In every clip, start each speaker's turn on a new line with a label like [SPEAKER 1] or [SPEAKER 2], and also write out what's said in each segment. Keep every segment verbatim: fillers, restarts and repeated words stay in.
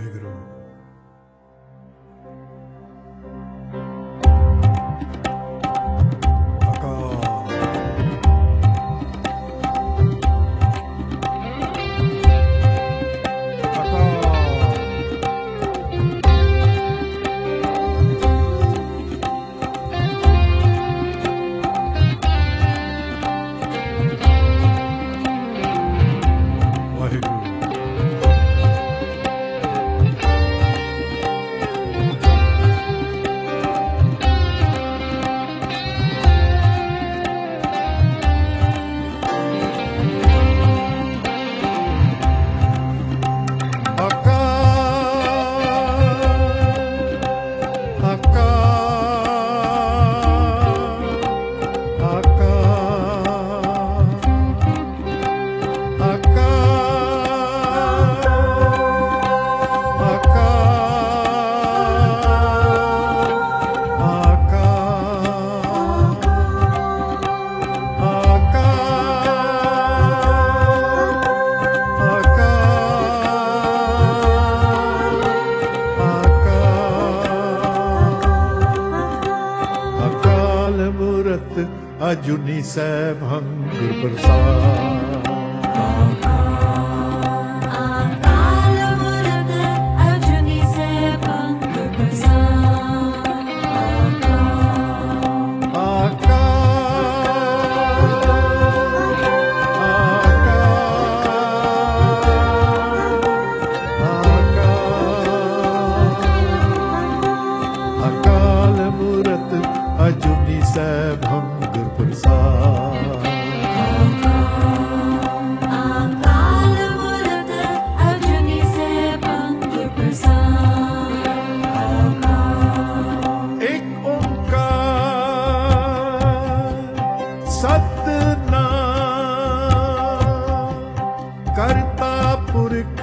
[SPEAKER 1] वाहिगुरु। अजुनी सैभं गुर प्रसाद।
[SPEAKER 2] अकाल मूरत अजुनी सैभं गुर प्रसाद।
[SPEAKER 1] अकाल मूरत अजुनी सैभं गुर प्रसाद।
[SPEAKER 2] अकाल मूरत अजुनी सैभं गुर प्रसाद।
[SPEAKER 1] एक ओंकार सतनाम करता पुरख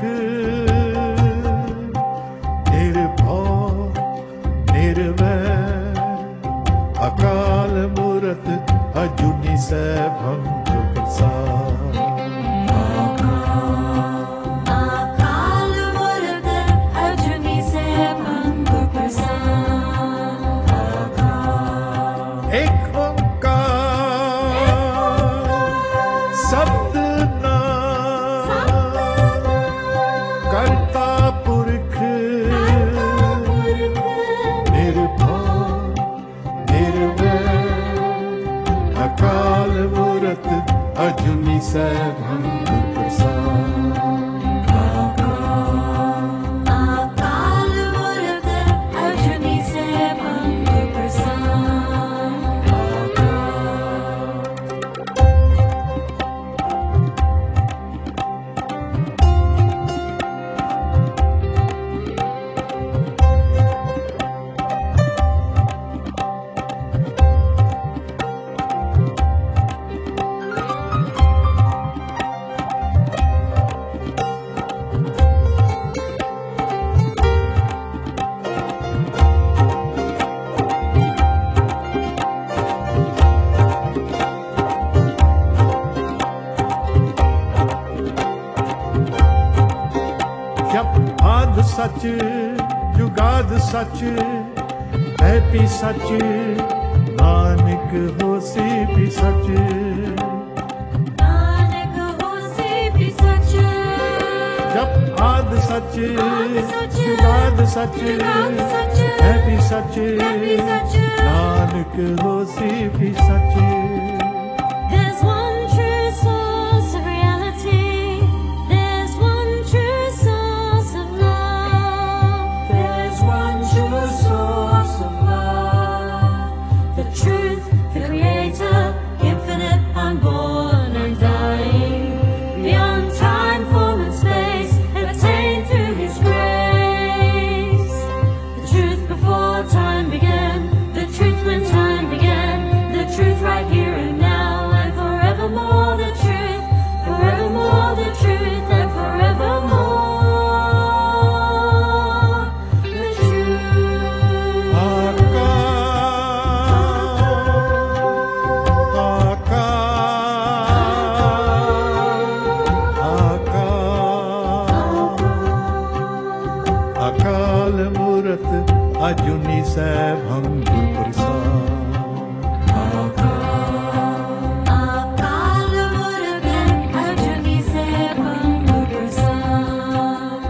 [SPEAKER 1] निर्भव निर्वैर। अकाल मूरत अजुनी सैभं गुर प्रसाद।
[SPEAKER 2] अकाल मूरत अजुनी सैभं गुर प्रसाद।
[SPEAKER 1] एक ओंकार सतनाम करता पुरख निर्भव निर्वैर। अकाल मूरत अजुनी सैभं गुर प्रसाद।
[SPEAKER 2] अकाल मूरत अजुनी सैभं गुर प्रसाद।
[SPEAKER 1] जप आद सच जुगाद सच है भी सच। नानक होसी भी सच।
[SPEAKER 2] नानक होसी भी सच।
[SPEAKER 1] जप आद सच
[SPEAKER 2] आद सच,
[SPEAKER 1] जुगाद सच
[SPEAKER 2] जुगाद सच,
[SPEAKER 1] है भी सच।
[SPEAKER 2] है भी सच।
[SPEAKER 1] नानक होसी भी सच।
[SPEAKER 2] There's one true source of reality. There's one true source of love. There's one true source of love. The truth, the creator, infinite, unborn, undying. Beyond time, form and space, attained through his grace. The truth before time began. The truth when time began. The truth right here and now and forever.
[SPEAKER 1] ਅਜੂਨੀ ਸੈਭੰ ਗੁਰ ਪ੍ਰਸਾਦ।
[SPEAKER 2] ਅਕਾਲ ਮੂਰਤ ਅਜੂਨੀ ਸੈਭੰ ਗੁਰ ਪ੍ਰਸਾਦ।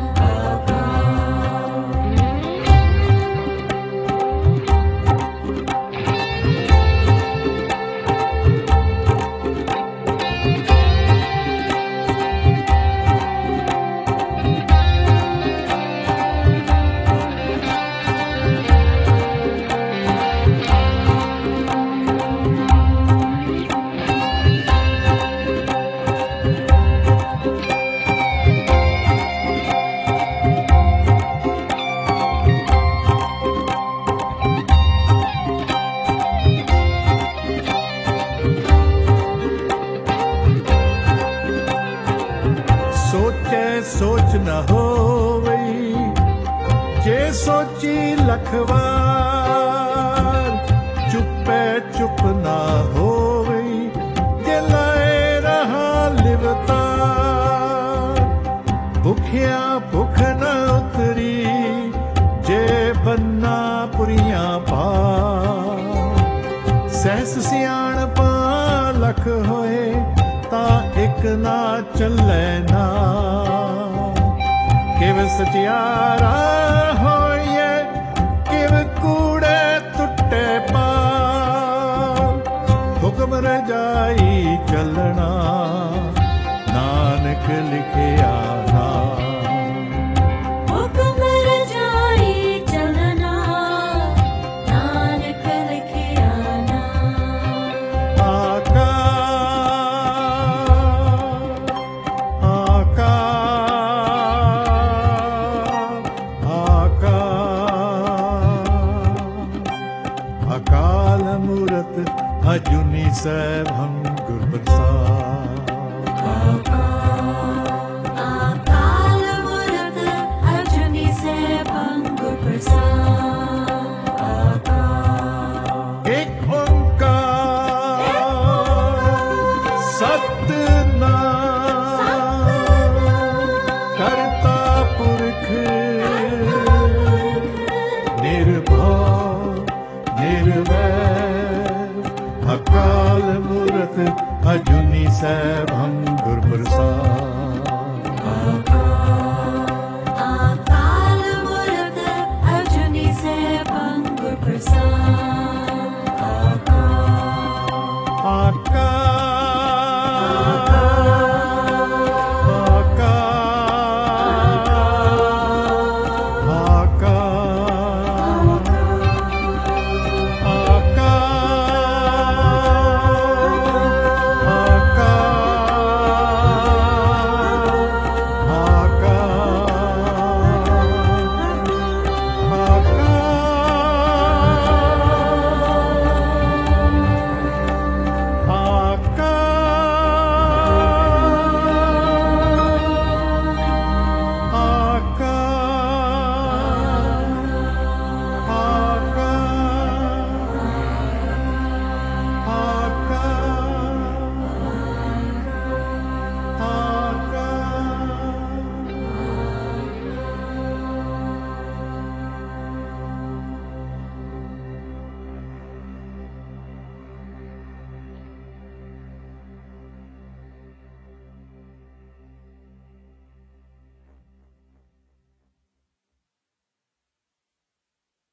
[SPEAKER 1] ਸੋਚੈ ਸੋਚ ਨ ਹੋਵਈ, ਜੇ ਸੋਚੀ ਲਖ ਵਾਰ। ਚੁੱਪੈ ਚੁੱਪ ਨਾ ਹੋਵਈ, ਜੇ ਲਾਏ ਰਹਾ ਲਿਵਤਾਰ। ਭੁਖਿਆ ਭੁਖ ਨ ਉਤਰੀ, ਜੇ ਬੰਨਾ ਪੁਰੀਆਂ ਪਾਰ। ਸਹਿਸ ਸਿਆਣਪਾ ਲਖ ਹੋਏ, ਤਾਂ ਇੱਕ ਨਾ ਚੱਲੈ ਨਾ। ਕਿਵ ਸਚਿਆਰਾ ਹੋਈਏ, ਕਿਵ ਕੂੜੇ ਟੁੱਟੇ ਪਾਰ। ਹੁਕਮ ਰਜਾਈ ਚੱਲਣਾ, ਨਾਨਕ ਲਿਖਿਆ ਨਾਮ।
[SPEAKER 2] ਹੁਕਮ ਰਜਾਈ ਚੱਲਣਾ, ਨਾਨਕ ਲਿਖਿਆ ਨਾਮ।
[SPEAKER 1] ਆਕਾ ਅਕਾਲ ਮੂਰਤ ਅਜੂਨੀ ਸੈਭੰ